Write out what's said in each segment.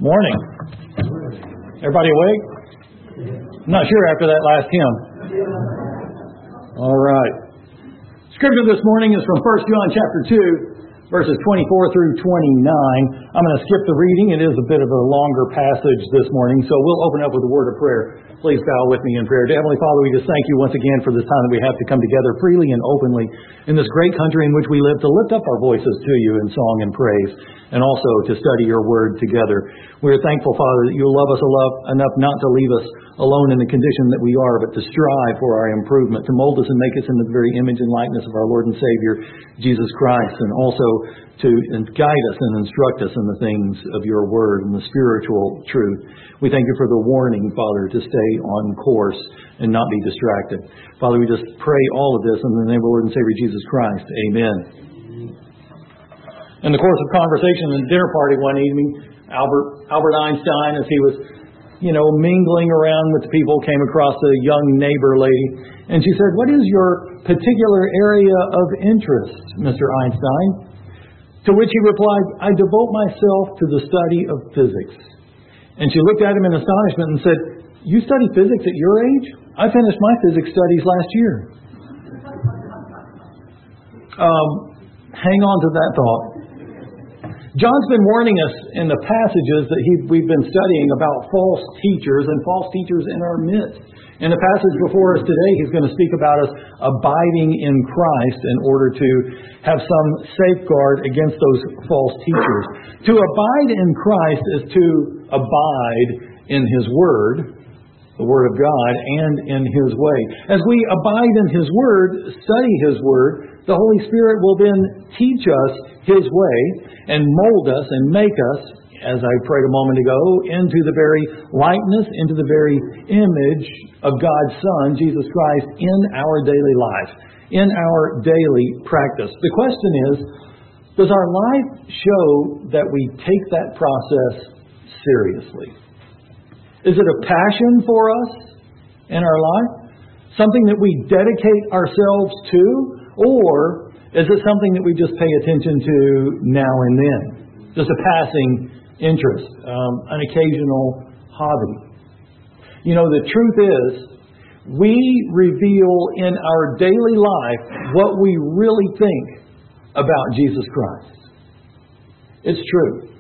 Morning. Everybody awake? I'm not sure after that last hymn. All right. Scripture this morning is from 1 John chapter 2, verses 24 through 29. I'm going to skip the reading. It is a bit of a longer passage this morning, so we'll open up with a word of prayer. Please bow with me in prayer. Dear Heavenly Father, we just thank you once again for this time that we have to come together freely and openly in this great country in which we live to lift up our voices to you in song and praise, and also to study your word together. We are thankful, Father, that you love us enough not to leave us alone in the condition that we are, but to strive for our improvement, to mold us and make us into the very image and likeness of our Lord and Savior, Jesus Christ, and also to guide us and instruct us in the things of your word and the spiritual truth. We thank you for the warning, Father, to stay on course and not be distracted. Father, we just pray all of this in the name of the Lord and Savior Jesus Christ. Amen. In the course of conversation at a dinner party one evening, Albert Einstein, as he was, mingling around with the people, came across a young neighbor lady, and she said, "What is your particular area of interest, Mr. Einstein?" To which he replied, "I devote myself to the study of physics." And she looked at him in astonishment and said, "You study physics at your age? I finished my physics studies last year." Hang on to that thought. John's been warning us in the passages that we've been studying about false teachers and false teachers in our midst. In the passage before us today, he's going to speak about us abiding in Christ in order to have some safeguard against those false teachers. To abide in Christ is to abide in His Word, the Word of God, and in His way. As we abide in His Word, study His Word, the Holy Spirit will then teach us His way and mold us and make us, as I prayed a moment ago, into the very likeness, into the very image of God's Son, Jesus Christ, in our daily life, in our daily practice. The question is, does our life show that we take that process seriously? Is it a passion for us in our life? Something that we dedicate ourselves to? Or is it something that we just pay attention to now and then? Just a passing interest, an occasional hobby. The truth is, we reveal in our daily life what we really think about Jesus Christ. It's true.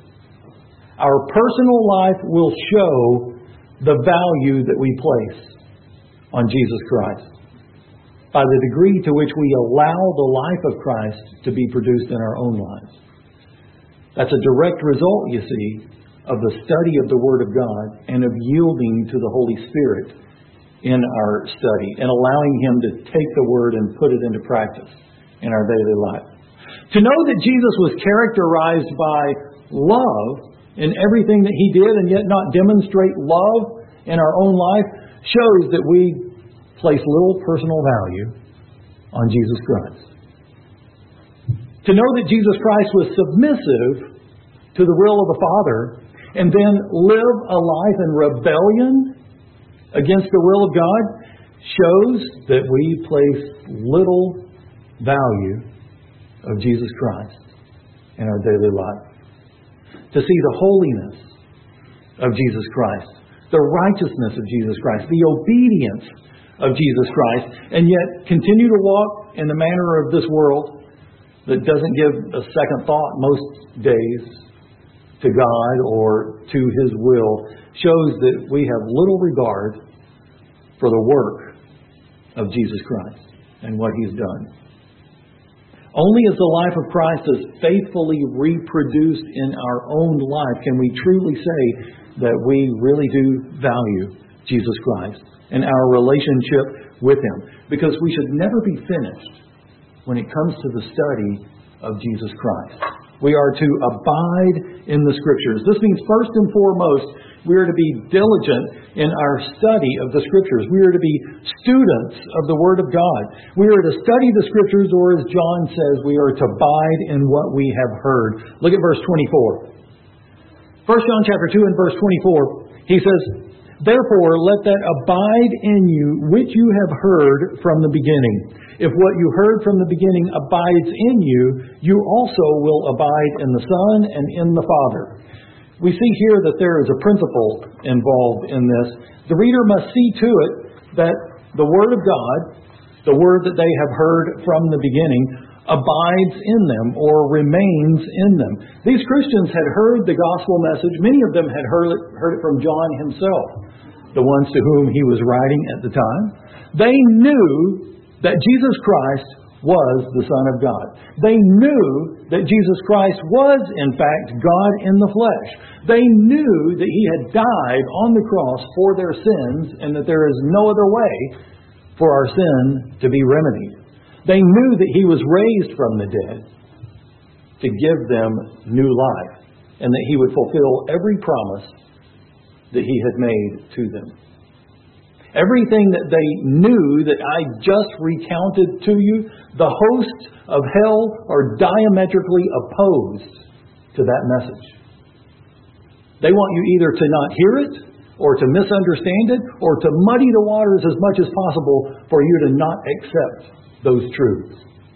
Our personal life will show the value that we place on Jesus Christ by the degree to which we allow the life of Christ to be produced in our own lives. That's a direct result, you see, of the study of the Word of God and of yielding to the Holy Spirit in our study and allowing Him to take the Word and put it into practice in our daily life. To know that Jesus was characterized by love in everything that He did and yet not demonstrate love in our own life shows that we place little personal value on Jesus Christ. To know that Jesus Christ was submissive to the will of the Father and then live a life in rebellion against the will of God shows that we place little value of Jesus Christ in our daily life. To see the holiness of Jesus Christ, the righteousness of Jesus Christ, the obedience of Jesus Christ, and yet continue to walk in the manner of this world that doesn't give a second thought most days to God or to His will, shows that we have little regard for the work of Jesus Christ and what He's done. Only as the life of Christ is faithfully reproduced in our own life can we truly say that we really do value Jesus Christ and our relationship with Him. Because we should never be finished when it comes to the study of Jesus Christ. We are to abide in the Scriptures. This means first and foremost, we are to be diligent in our study of the Scriptures. We are to be students of the Word of God. We are to study the Scriptures, or as John says, we are to abide in what we have heard. Look at verse 24. 1 John chapter 2 and verse 24, he says, "Therefore let that abide in you which you have heard from the beginning. If what you heard from the beginning abides in you, you also will abide in the Son and in the Father." We see here that there is a principle involved in this. The reader must see to it that the Word of God, the Word that they have heard from the beginning, abides in them or remains in them. These Christians had heard the gospel message. Many of them had heard it from John himself, the ones to whom he was writing at the time. They knew that Jesus Christ was the Son of God. They knew that Jesus Christ was, in fact, God in the flesh. They knew that He had died on the cross for their sins and that there is no other way for our sin to be remedied. They knew that He was raised from the dead to give them new life and that He would fulfill every promise that He had made to them. Everything that they knew that I just recounted to you, the hosts of hell are diametrically opposed to that message. They want you either to not hear it, or to misunderstand it, or to muddy the waters as much as possible for you to not accept those truths.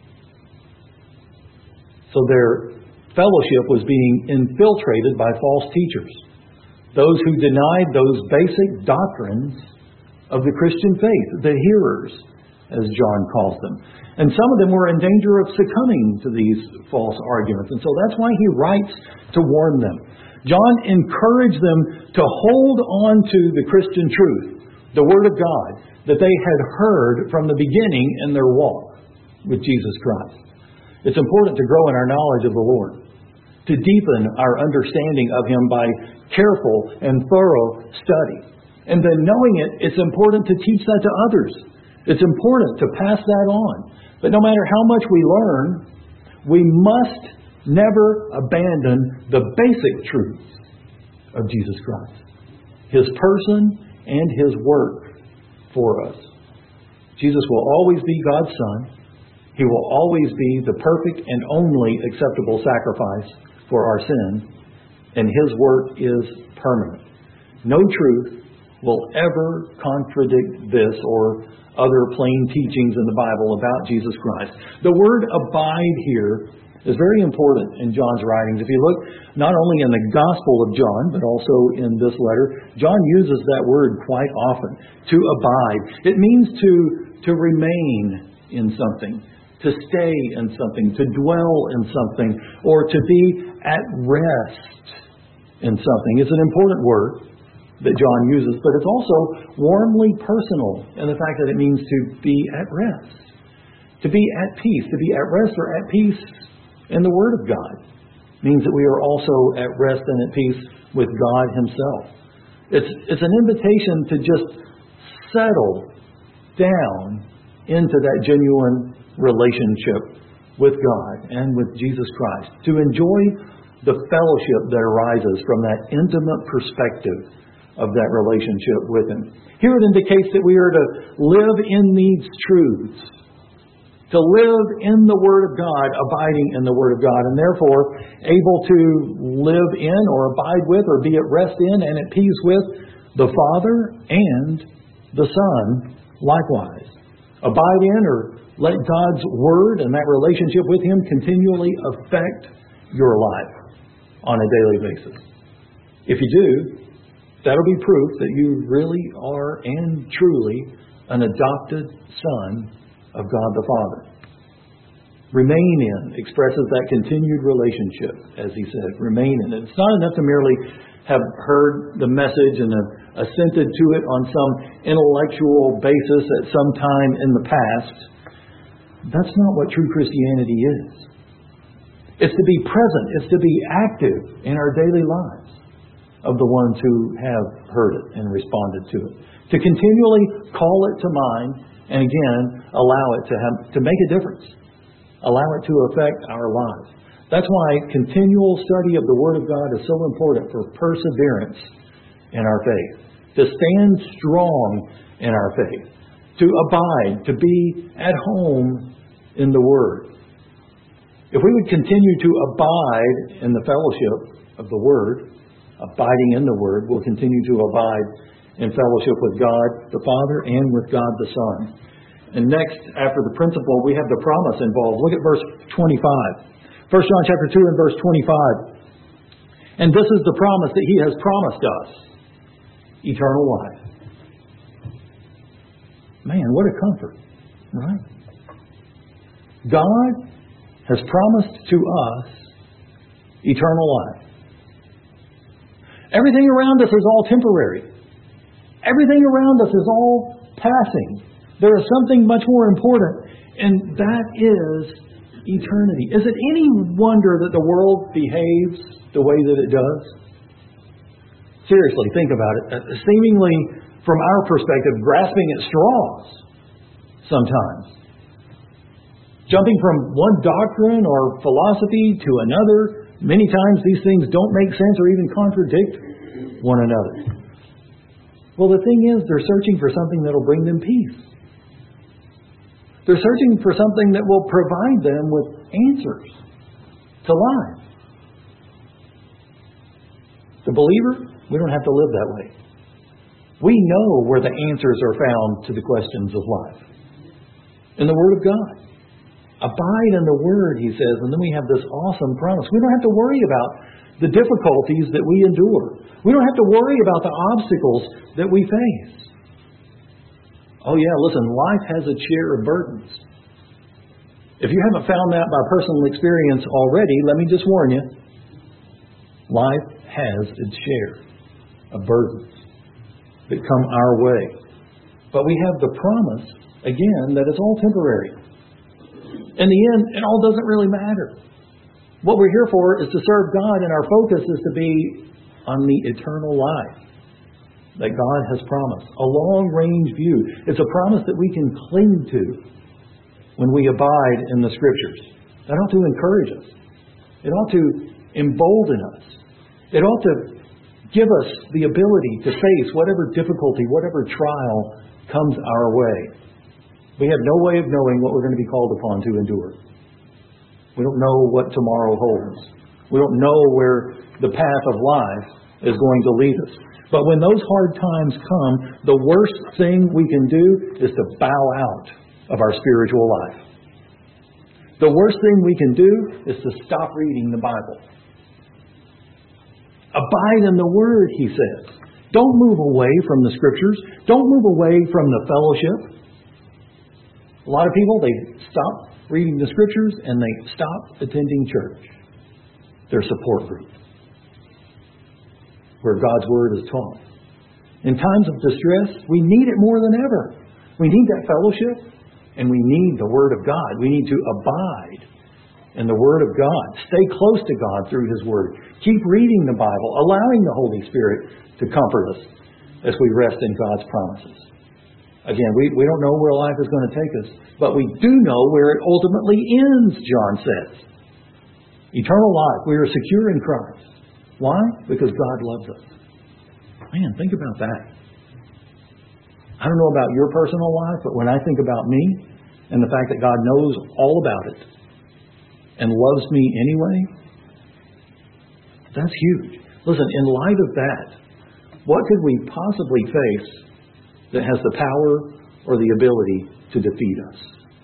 So their fellowship was being infiltrated by false teachers, those who denied those basic doctrines of the Christian faith, the hearers, as John calls them. And some of them were in danger of succumbing to these false arguments. And so that's why he writes to warn them. John encouraged them to hold on to the Christian truth, the Word of God, that they had heard from the beginning in their walk with Jesus Christ. It's important to grow in our knowledge of the Lord, to deepen our understanding of Him by careful and thorough study. And then knowing it, it's important to teach that to others. It's important to pass that on. But no matter how much we learn, we must never abandon the basic truths of Jesus Christ, His person and His work for us. Jesus will always be God's Son. He will always be the perfect and only acceptable sacrifice for our sin. And His work is permanent. No truth will ever contradict this or other plain teachings in the Bible about Jesus Christ. The word abide here is very important in John's writings. If you look not only in the Gospel of John, but also in this letter, John uses that word quite often. To abide. It means to remain in something, to stay in something, to dwell in something, or to be at rest in something. It's an important word that John uses, but it's also warmly personal in the fact that it means to be at rest, to be at peace. To be at rest or at peace in the Word of God means that we are also at rest and at peace with God Himself. It's an invitation to just settle down into that genuine relationship with God and with Jesus Christ, to enjoy the fellowship that arises from that intimate perspective of that relationship with Him. Here it indicates that we are to live in these truths, to live in the Word of God, abiding in the Word of God, and therefore able to live in or abide with or be at rest in and at peace with the Father and the Son likewise. Abide in or let God's Word and that relationship with Him continually affect your life on a daily basis. If you do, that'll be proof that you really are and truly an adopted son of God the Father. Remain in expresses that continued relationship, as he said. Remain in it. It's not enough to merely have heard the message and have assented to it on some intellectual basis at some time in the past. That's not what true Christianity is. It's to be present. It's to be active in our daily lives of the ones who have heard it and responded to it. To continually call it to mind and again allow it to make a difference. Allow it to affect our lives. That's why continual study of the Word of God is so important for perseverance in our faith. To stand strong in our faith. To abide, to be at home in the Word. If we would continue to abide in the fellowship of the Word, abiding in the Word, we'll continue to abide in fellowship with God the Father and with God the Son. And next, after the principle, we have the promise involved. Look at verse 25. 1 John chapter 2 and verse 25. And this is the promise that He has promised us. Eternal life. Man, what a comfort. Right? God has promised to us eternal life. Everything around us is all temporary. Everything around us is all passing. There is something much more important, and that is eternity. Is it any wonder that the world behaves the way that it does? Seriously, think about it. Seemingly, from our perspective, grasping at straws sometimes. Jumping from one doctrine or philosophy to another, many times these things don't make sense or even contradict one another. Well, the thing is, they're searching for something that will bring them peace. They're searching for something that will provide them with answers to life. The believer, we don't have to live that way. We know where the answers are found to the questions of life. In the Word of God. Abide in the Word, He says, and then we have this awesome promise. We don't have to worry about the difficulties that we endure. We don't have to worry about the obstacles that we face. Oh yeah, listen, life has its share of burdens. If you haven't found that by personal experience already, let me just warn you. Life has its share of burdens that come our way. But we have the promise, again, that it's all temporary. In the end, it all doesn't really matter. What we're here for is to serve God, and our focus is to be on the eternal life that God has promised. A long-range view. It's a promise that we can cling to when we abide in the Scriptures. That ought to encourage us. It ought to embolden us. It ought to give us the ability to face whatever difficulty, whatever trial comes our way. We have no way of knowing what we're going to be called upon to endure. We don't know what tomorrow holds. We don't know where the path of life is going to lead us. But when those hard times come, the worst thing we can do is to bow out of our spiritual life. The worst thing we can do is to stop reading the Bible. Abide in the Word, He says. Don't move away from the Scriptures. Don't move away from the fellowship. A lot of people, they stop reading the Scriptures and they stop attending church, their support group, where God's Word is taught. In times of distress, we need it more than ever. We need that fellowship, and we need the Word of God. We need to abide in the Word of God. Stay close to God through His Word. Keep reading the Bible, allowing the Holy Spirit to comfort us as we rest in God's promises. Again, we don't know where life is going to take us, but we do know where it ultimately ends, John says. Eternal life. We are secure in Christ. Why? Because God loves us. Man, think about that. I don't know about your personal life, but when I think about me and the fact that God knows all about it and loves me anyway, that's huge. Listen, in light of that, what could we possibly face that has the power or the ability to defeat us?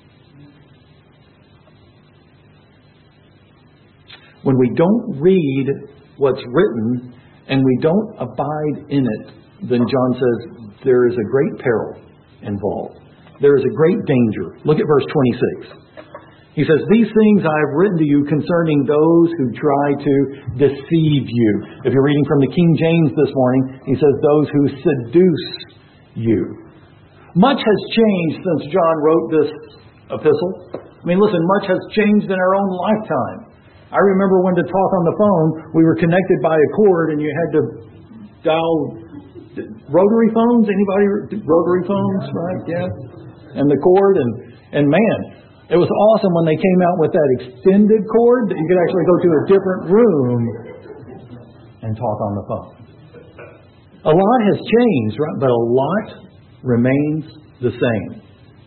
When we don't read what's written and we don't abide in it, then John says there is a great peril involved. There is a great danger. Look at verse 26. He says, "These things I have written to you concerning those who try to deceive you." If you're reading from the King James this morning, he says, "those who seduce you." Much has changed since John wrote this epistle. I mean, listen, much has changed in our own lifetime. I remember when to talk on the phone, we were connected by a cord and you had to dial rotary phones. Anybody? Rotary phones, right? Yeah. And the cord, and man, it was awesome when they came out with that extended cord that you could actually go to a different room and talk on the phone. A lot has changed, right? But a lot remains the same.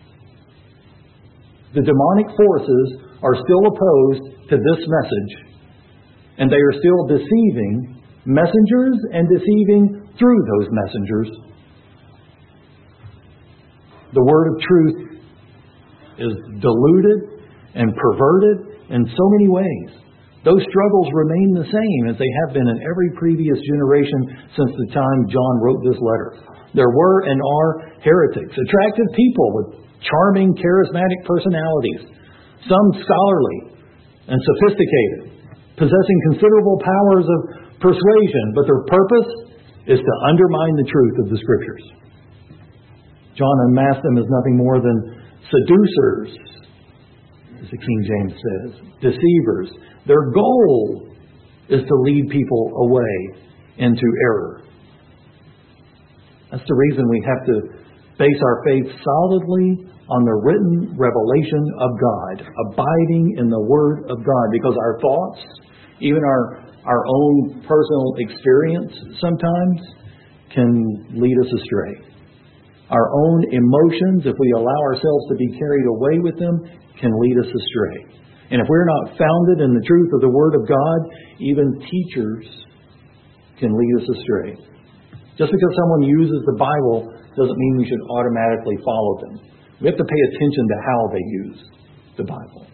The demonic forces are still opposed to this message, and they are still deceiving messengers and deceiving through those messengers. The word of truth is diluted and perverted in so many ways Those struggles remain the same as they have been in every previous generation since the time John wrote this letter. There were and are heretics, attractive people with charming, charismatic personalities, some scholarly and sophisticated, possessing considerable powers of persuasion, but their purpose is to undermine the truth of the Scriptures. John unmasked them as nothing more than seducers, as the King James says, deceivers. Their goal is to lead people away into error. That's the reason we have to base our faith solidly on the written revelation of God, abiding in the Word of God, because our thoughts, even our own personal experience sometimes, can lead us astray. Our own emotions, if we allow ourselves to be carried away with them, can lead us astray. And if we're not founded in the truth of the Word of God, even teachers can lead us astray. Just because someone uses the Bible doesn't mean we should automatically follow them. We have to pay attention to how they use the Bible.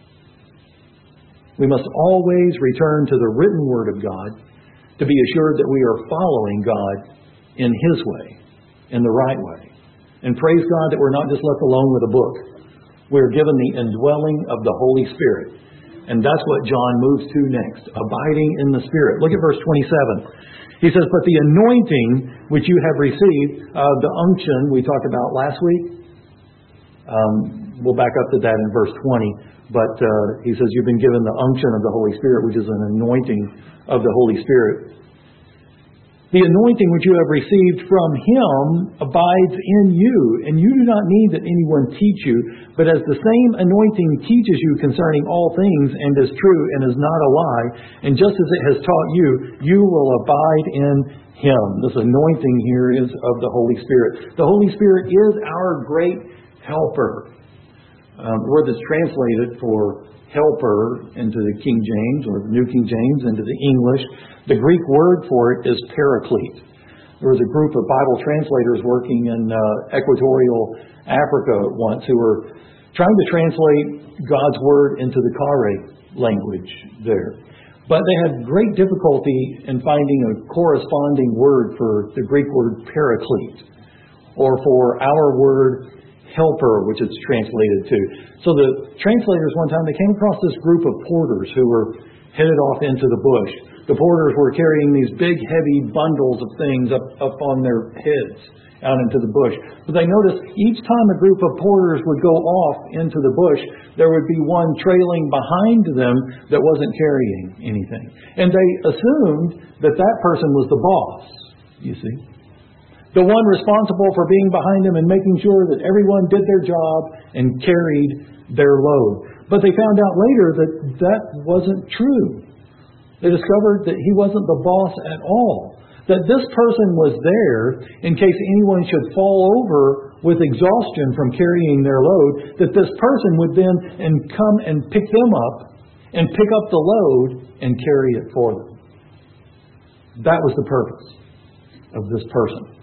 We must always return to the written Word of God to be assured that we are following God in His way, in the right way. And praise God that we're not just left alone with a book. We're given the indwelling of the Holy Spirit. And that's what John moves to next, abiding in the Spirit. Look at verse 27. He says, but the anointing which you have received, the unction we talked about last week, we'll back up to that in verse 20. But he says you've been given the unction of the Holy Spirit, which is an anointing of the Holy Spirit. The anointing which you have received from Him abides in you, and you do not need that anyone teach you, but as the same anointing teaches you concerning all things, and is true and is not a lie, and just as it has taught you, you will abide in Him. This anointing here is of the Holy Spirit. The Holy Spirit is our great helper. The word that's translated for helper into the King James or the New King James into the English, the Greek word for it is paraclete. There was a group of Bible translators working in equatorial Africa once who were trying to translate God's word into the Kare language there. But they had great difficulty in finding a corresponding word for the Greek word paraclete, or for our word helper, which it's translated to. So the translators one time, they came across this group of porters who were headed off into the bush. The porters were carrying these big, heavy bundles of things up on their heads out into the bush. But they noticed each time a group of porters would go off into the bush, there would be one trailing behind them that wasn't carrying anything. And they assumed that that person was the boss, you see. The one responsible for being behind them and making sure that everyone did their job and carried their load. But they found out later that that wasn't true. They discovered that he wasn't the boss at all. That this person was there in case anyone should fall over with exhaustion from carrying their load, that this person would then come and pick them up and pick up the load and carry it for them. That was the purpose of this person.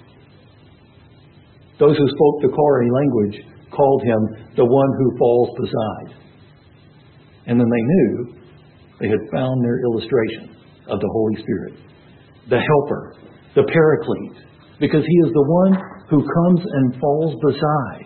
Those who spoke the Kare language called him the one who falls beside. And then they knew they had found their illustration of the Holy Spirit, the helper, the paraclete, because he is the one who comes and falls beside.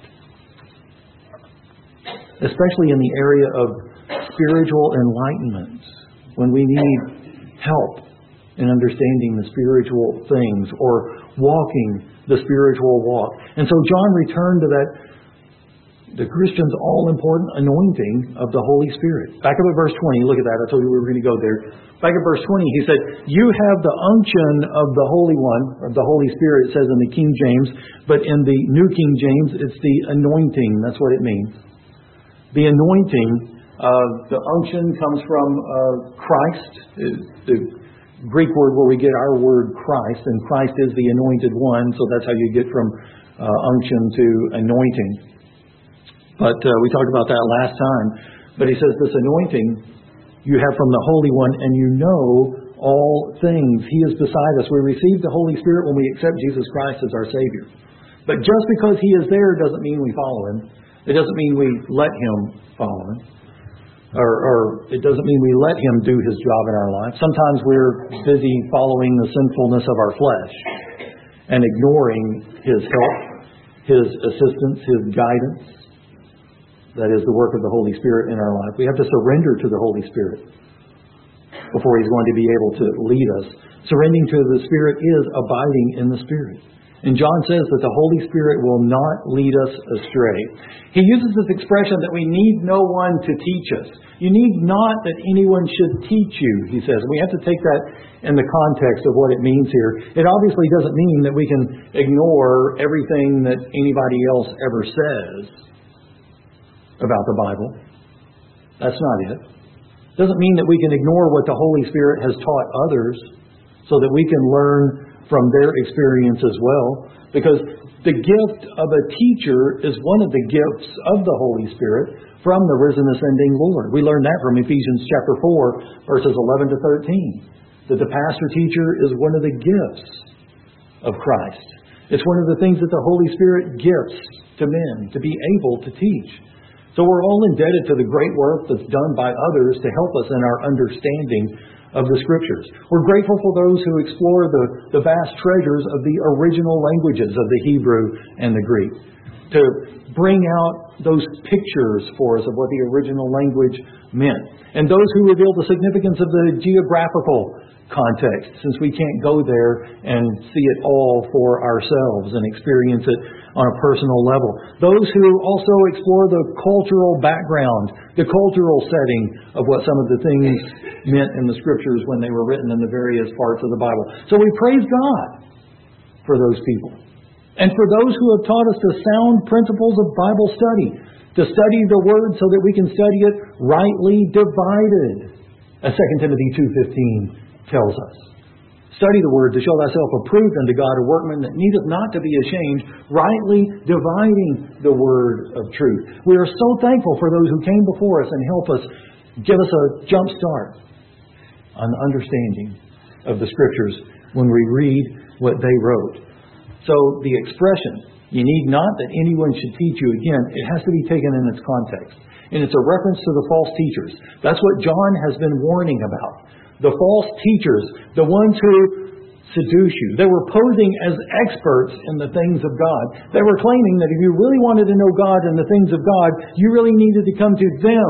Especially in the area of spiritual enlightenment, when we need help in understanding the spiritual things or walking the spiritual walk. And so John returned to that, the Christian's all-important anointing of the Holy Spirit. Back up at verse 20, look at that, I told you we were going to go there. Back at verse 20, he said, you have the unction of the Holy One, of the Holy Spirit, it says in the King James, but in the New King James, it's the anointing, that's what it means. The anointing, the unction comes from Christ, the Greek word where we get our word Christ, and Christ is the anointed one, so that's how you get from unction to anointing. But we talked about that last time. But he says this anointing you have from the Holy One, and you know all things. He is beside us. We receive the Holy Spirit when we accept Jesus Christ as our Savior. But just because He is there doesn't mean we follow Him. It doesn't mean we let Him follow Him. Or it doesn't mean we let Him do His job in our life. Sometimes we're busy following the sinfulness of our flesh and ignoring His help, His assistance, His guidance. That is the work of the Holy Spirit in our life. We have to surrender to the Holy Spirit before He's going to be able to lead us. Surrendering to the Spirit is abiding in the Spirit. And John says that the Holy Spirit will not lead us astray. He uses this expression that we need no one to teach us. You need not that anyone should teach you, he says. We have to take that in the context of what it means here. It obviously doesn't mean that we can ignore everything that anybody else ever says about the Bible. That's not it. It doesn't mean that we can ignore what the Holy Spirit has taught others so that we can learn from their experience as well. Because the gift of a teacher is one of the gifts of the Holy Spirit from the risen, ascending Lord. We learn that from Ephesians chapter 4, verses 11 to 13. That the pastor teacher is one of the gifts of Christ. It's one of the things that the Holy Spirit gifts to men to be able to teach. So we're all indebted to the great work that's done by others to help us in our understanding of the Scriptures. We're grateful for those who explore the vast treasures of the original languages of the Hebrew and the Greek, to bring out those pictures for us of what the original language meant. And those who reveal the significance of the geographical context, since we can't go there and see it all for ourselves and experience it on a personal level. Those who also explore the cultural background, the cultural setting of what some of the things meant in the Scriptures when they were written in the various parts of the Bible. So we praise God for those people. And for those who have taught us the sound principles of Bible study, to study the Word so that we can study it rightly divided, as 2 Timothy 2:15 tells us. Study the Word to show thyself approved unto God, a workman that needeth not to be ashamed, rightly dividing the Word of truth. We are so thankful for those who came before us and help us, give us a jump start on the understanding of the Scriptures when we read what they wrote. So the expression, you need not that anyone should teach you, again, it has to be taken in its context. And it's a reference to the false teachers. That's what John has been warning about. The false teachers, the ones who seduce you. They were posing as experts in the things of God. They were claiming that if you really wanted to know God and the things of God, you really needed to come to them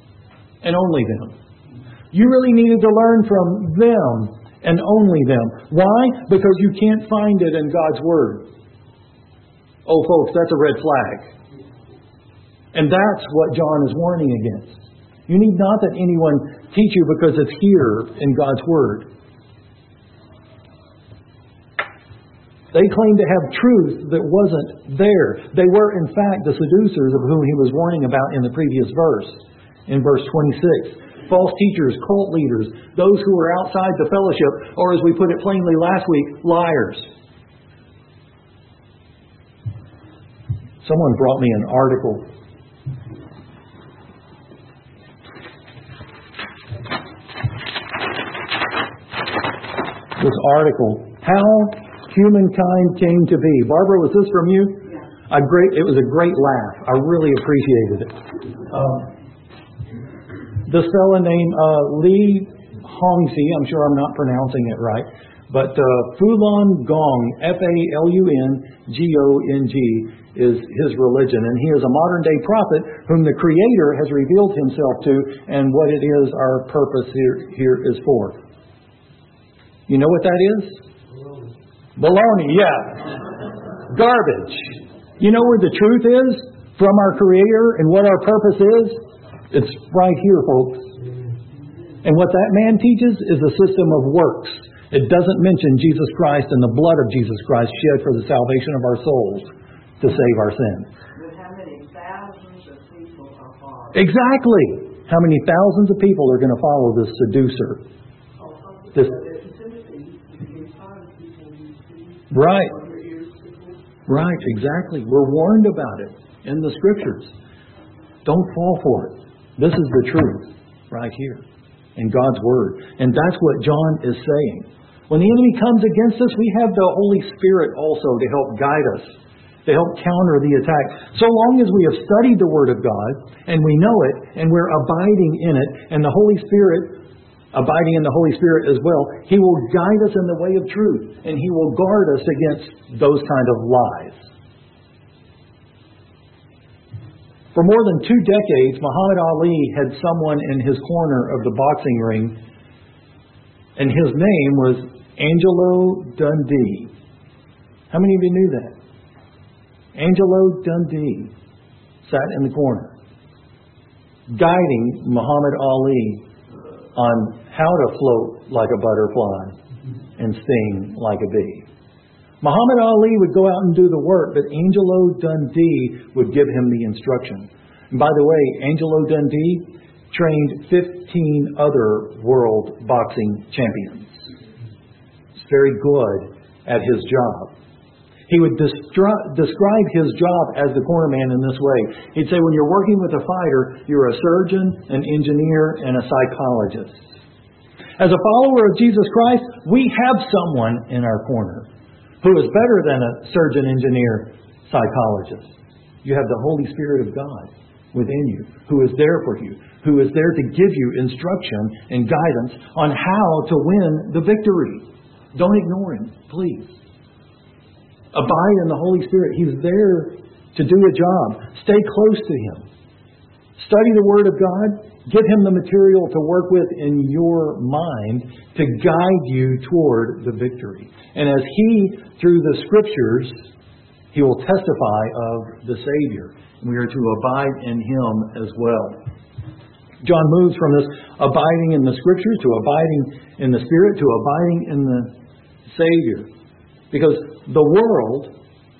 and only them. You really needed to learn from them and only them. Why? Because you can't find it in God's Word. Oh, folks, that's a red flag. And that's what John is warning against. You need not that anyone teach you because it's here in God's Word. They claimed to have truth that wasn't there. They were, in fact, the seducers of whom he was warning about in the previous verse, in verse 26. False teachers, cult leaders, those who were outside the fellowship, or as we put it plainly last week, liars. Someone brought me an article. This article, How Humankind Came to Be. Barbara, was this from you? Yeah. It was a great laugh. I really appreciated it. This fellow named Li Hongxi, I'm sure I'm not pronouncing it right, but Falun Gong, Falun-Gong, is his religion. And he is a modern-day prophet whom the Creator has revealed Himself to, and what it is our purpose here is for. You know what that is? Baloney, yeah. Garbage. You know where the truth is from our Creator and what our purpose is? It's right here, folks. And what that man teaches is a system of works. It doesn't mention Jesus Christ and the blood of Jesus Christ shed for the salvation of our souls to save our sins. But how many thousands of people are following? Exactly. How many thousands of people are going to follow this seducer? Right. Right, exactly. We're warned about it in the Scriptures. Don't fall for it. This is the truth right here in God's Word. And that's what John is saying. When the enemy comes against us, we have the Holy Spirit also to help guide us to help counter the attack. So long as we have studied the Word of God, and we know it, and we're abiding in it, and the Holy Spirit, abiding in the Holy Spirit as well, He will guide us in the way of truth, and He will guard us against those kind of lies. For more than 2 decades, Muhammad Ali had someone in his corner of the boxing ring, and his name was Angelo Dundee. How many of you knew that? Angelo Dundee sat in the corner, guiding Muhammad Ali on how to float like a butterfly and sting like a bee. Muhammad Ali would go out and do the work, but Angelo Dundee would give him the instruction. And by the way, Angelo Dundee trained 15 other world boxing champions. He's very good at his job. He would describe his job as the corner man in this way. He'd say, when you're working with a fighter, you're a surgeon, an engineer, and a psychologist. As a follower of Jesus Christ, we have someone in our corner who is better than a surgeon, engineer, psychologist. You have the Holy Spirit of God within you, who is there for you, who is there to give you instruction and guidance on how to win the victory. Don't ignore Him, please. Abide in the Holy Spirit. He's there to do a job. Stay close to Him. Study the Word of God. Give Him the material to work with in your mind to guide you toward the victory. And as He, through the Scriptures, He will testify of the Savior. We are to abide in Him as well. John moves from this abiding in the Scriptures to abiding in the Spirit to abiding in the Savior. Because the world,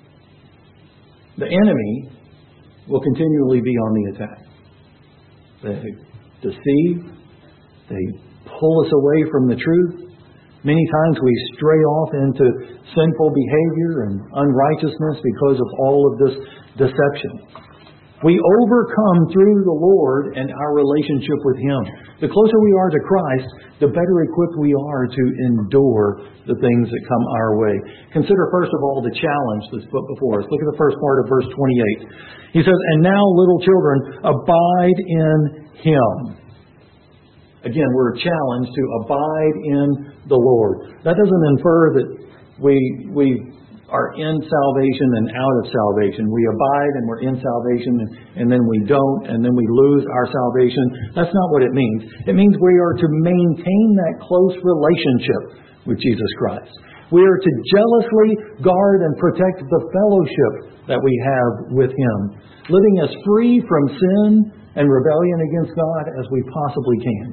the enemy, will continually be on the attack. They deceive. They pull us away from the truth. Many times we stray off into sinful behavior and unrighteousness because of all of this deception. We overcome through the Lord and our relationship with Him. The closer we are to Christ, the better equipped we are to endure the things that come our way. Consider first of all the challenge that's put before us. Look at the first part of verse 28. He says, "And now, little children, abide in Him." Again, we're challenged to abide in the Lord. That doesn't infer that we are in salvation and out of salvation. We abide and we're in salvation and then we don't and then we lose our salvation. That's not what it means. It means we are to maintain that close relationship with Jesus Christ. We are to jealously guard and protect the fellowship that we have with Him, living as free from sin and rebellion against God as we possibly can.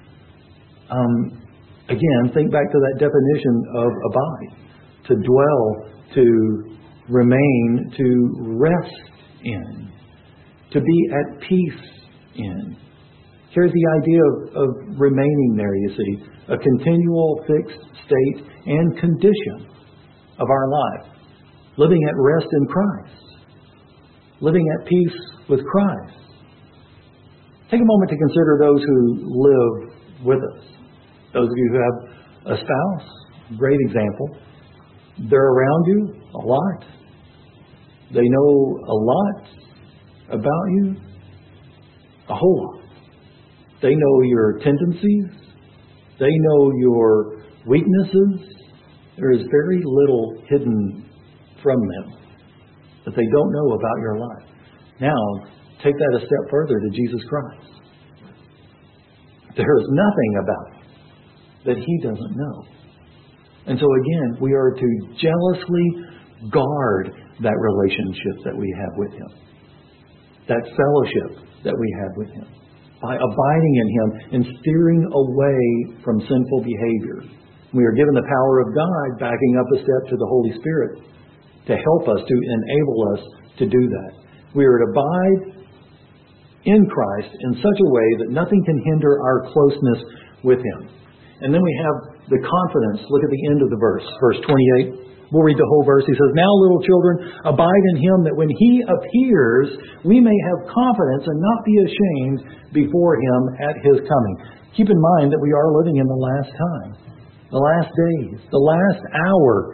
Again, think back to that definition of abide. To dwell, to remain, to rest in, to be at peace in. Here's the idea of remaining there, you see. A continual fixed state and condition of our life. Living at rest in Christ. Living at peace with Christ. Take a moment to consider those who live with us. Those of you who have a spouse, great example. They're around you a lot. They know a lot about you. A whole lot. They know your tendencies. They know your weaknesses. There is very little hidden from them that they don't know about your life. Now, take that a step further to Jesus Christ. There is nothing about it that He doesn't know. And so again, we are to jealously guard that relationship that we have with Him. That fellowship that we have with Him. By abiding in Him and steering away from sinful behavior. We are given the power of God, backing up a step to the Holy Spirit to help us, to enable us to do that. We are to abide in Christ in such a way that nothing can hinder our closeness with Him. And then we have the confidence. Look at the end of the verse, verse 28. We'll read the whole verse. He says, "Now, little children, abide in Him, that when He appears, we may have confidence and not be ashamed before Him at His coming." Keep in mind that we are living in the last time, the last days, the last hour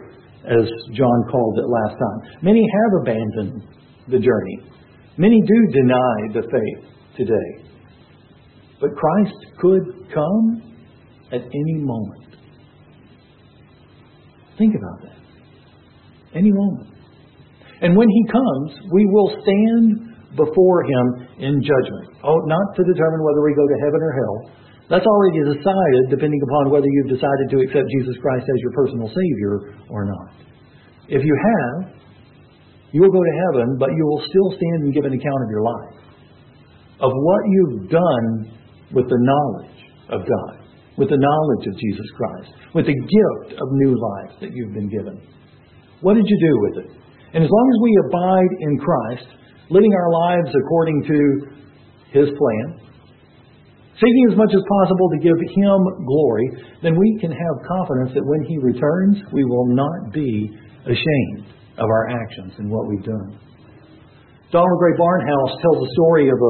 as John called it last time. Many have abandoned the journey. Many do deny the faith today. But Christ could come at any moment. Think about that. Any moment. And when He comes, we will stand before Him in judgment. Oh, not to determine whether we go to heaven or hell. That's already decided, depending upon whether you've decided to accept Jesus Christ as your personal Savior or not. If you have, you will go to heaven, but you will still stand and give an account of your life, of what you've done with the knowledge of God, with the knowledge of Jesus Christ, with the gift of new life that you've been given. What did you do with it? And as long as we abide in Christ, living our lives according to His plan, seeking as much as possible to give Him glory, then we can have confidence that when He returns, we will not be ashamed of our actions and what we've done. Donald Gray Barnhouse tells a story of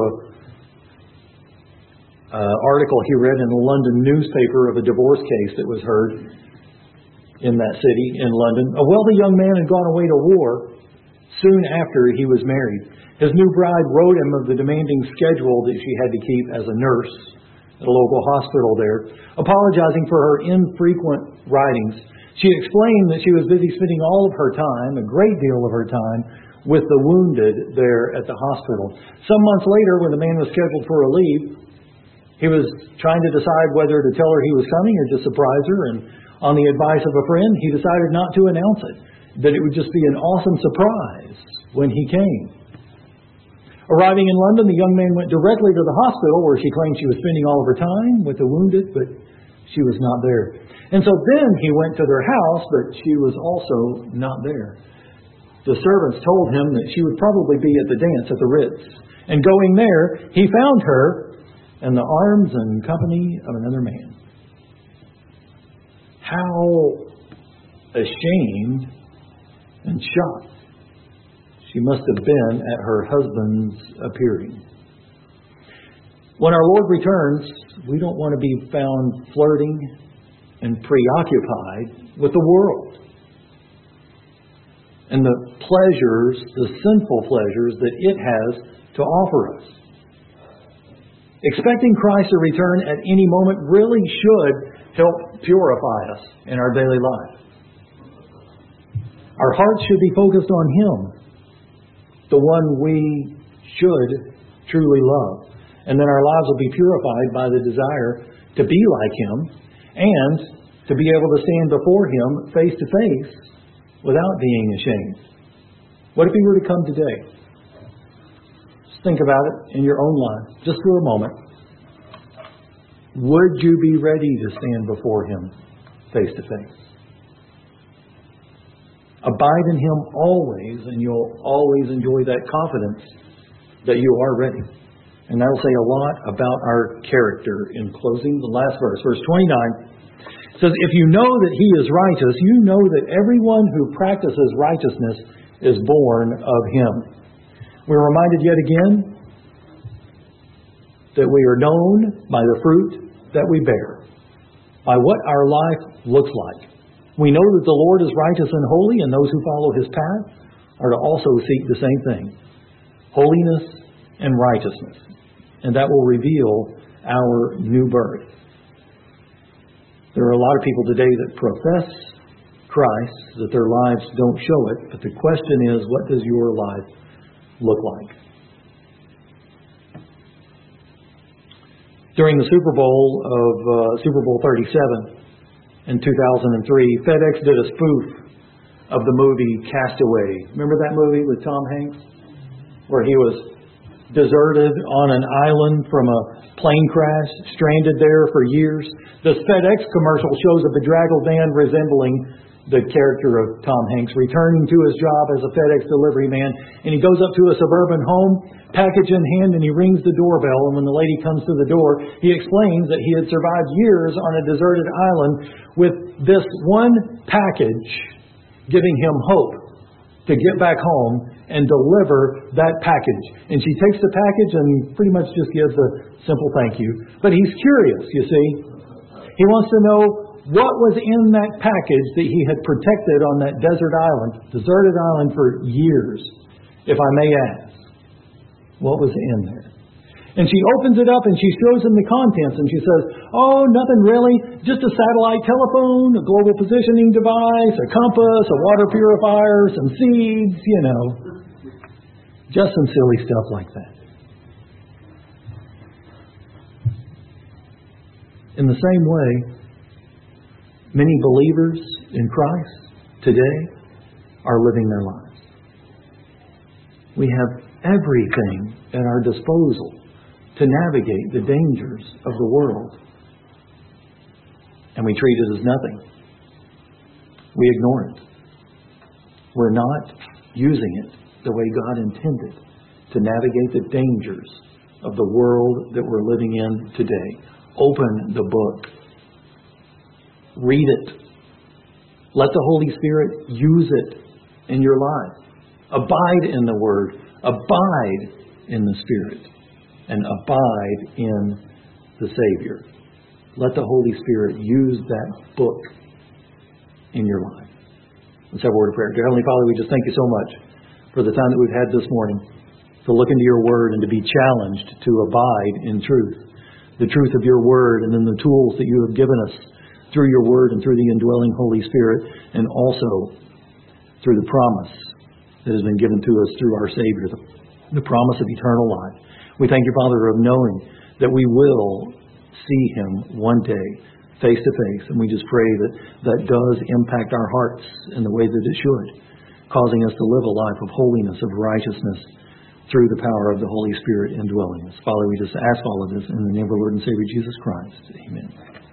an article he read in a London newspaper of a divorce case that was heard in that city, in London. A wealthy young man had gone away to war soon after he was married. His new bride wrote him of the demanding schedule that she had to keep as a nurse at a local hospital there. Apologizing for her infrequent writings, she explained that she was busy spending all of her time, a great deal of her time, with the wounded there at the hospital. Some months later, when the man was scheduled for a leave, he was trying to decide whether to tell her he was coming or to surprise her, and on the advice of a friend, he decided not to announce it, that it would just be an awesome surprise when he came. Arriving in London, the young man went directly to the hospital where she claimed she was spending all of her time with the wounded, but she was not there. And so then he went to their house, but she was also not there. The servants told him that she would probably be at the dance at the Ritz. And going there, he found her in the arms and company of another man. How ashamed and shocked she must have been at her husband's appearing. When our Lord returns, we don't want to be found flirting and preoccupied with the world and the pleasures, the sinful pleasures that it has to offer us. Expecting Christ to return at any moment really should help purify us in our daily life. Our hearts should be focused on Him, the one we should truly love. And then our lives will be purified by the desire to be like Him and to be able to stand before Him face to face without being ashamed. What if He were to come today? Just think about it in your own life, just for a moment. Would you be ready to stand before Him face to face? Abide in Him always, and you'll always enjoy that confidence that you are ready. And that'll say a lot about our character. In closing, the last verse, verse 29, says, "If you know that He is righteous, you know that everyone who practices righteousness is born of Him." We're reminded yet again that we are known by the fruit that we bear, by what our life looks like. We know that the Lord is righteous and holy, and those who follow His path are to also seek the same thing, holiness and righteousness. And that will reveal our new birth. There are a lot of people today that profess Christ, that their lives don't show it, but the question is, what does your life look like? During the Super Bowl of Super Bowl 37 in 2003, FedEx did a spoof of the movie Castaway. Remember that movie with Tom Hanks? Where he was deserted on an island from a plane crash, stranded there for years. This FedEx commercial shows a bedraggled man resembling the character of Tom Hanks returning to his job as a FedEx delivery man. And he goes up to a suburban home, package in hand, and he rings the doorbell. And when the lady comes to the door, he explains that he had survived years on a deserted island with this one package giving him hope to get back home and deliver that package. And she takes the package and pretty much just gives a simple thank you. But he's curious, you see. He wants to know what was in that package that he had protected on that deserted island for years, if I may ask. What was in there? And she opens it up and she shows him the contents and she says, oh, nothing really, just a satellite telephone, a global positioning device, a compass, a water purifier, some seeds, just some silly stuff like that. In the same way, many believers in Christ today are living their lives. We have everything at our disposal to navigate the dangers of the world. And we treat it as nothing. We ignore it. We're not using it the way God intended to navigate the dangers of the world that we're living in today. Open the book. Read it. Let the Holy Spirit use it in your life. Abide in the Word. Abide in the Spirit. And abide in the Savior. Let the Holy Spirit use that book in your life. Let's have a word of prayer. Dear Heavenly Father, we just thank you so much for the time that we've had this morning to look into your Word and to be challenged to abide in truth. The truth of your Word and then the tools that you have given us through your Word and through the indwelling Holy Spirit, and also through the promise that has been given to us through our Savior, the promise of eternal life. We thank you, Father, of knowing that we will see Him one day, face to face. And we just pray that that does impact our hearts in the way that it should, causing us to live a life of holiness, of righteousness, through the power of the Holy Spirit indwelling us. Father, we just ask all of this in the name of our Lord and Savior Jesus Christ. Amen.